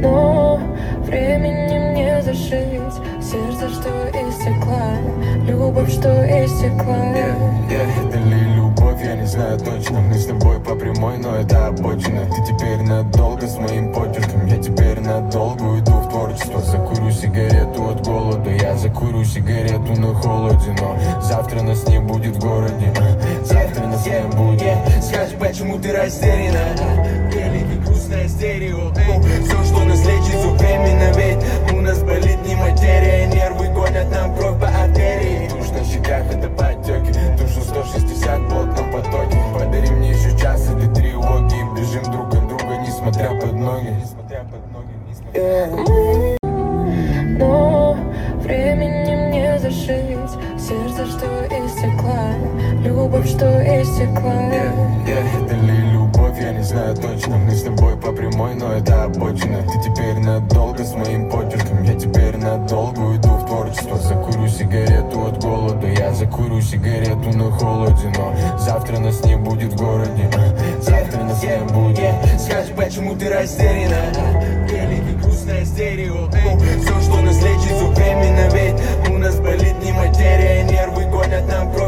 Но времени мне зашить сердце, что истекла, любовь, что истекла. Это ли любовь, я не знаю точно. Мы с тобой по прямой, но это обочина. Ты теперь надолго с моим почерком, я теперь надолго уйду в творчество. Закурю сигарету от голода, я закурю сигарету на холоде. Но завтра нас не будет в городе, завтра нас не будет. Скажи, почему ты растеряна? Великий грустное стерео. Все, что нас лечит, все временно. Ведь у нас болит не материя, нервы гонят нам кровь по артерии. Тушь на щеках, это подтеки, душу 160 в плотном потоке. Подари мне еще час или тревоги, и бежим друг от друга, несмотря под ноги. Но времени мне зашить сердце, что истекла, любовь, что истекла. Это ли любовь, я не знаю точно. Мы с тобой по прямой, но это обочина. Ты теперь надолго с моим почерком, я теперь надолго уйду в творчество. Закурю сигарету от голода, я закурю сигарету на холоде. Но завтра нас не будет в городе, завтра нас не будет. Скажи, почему ты растеряна? Великий грустное стерео. Все, что нас лечит, все временно. Ведь у нас болит не материя, нервы гонят нам кровь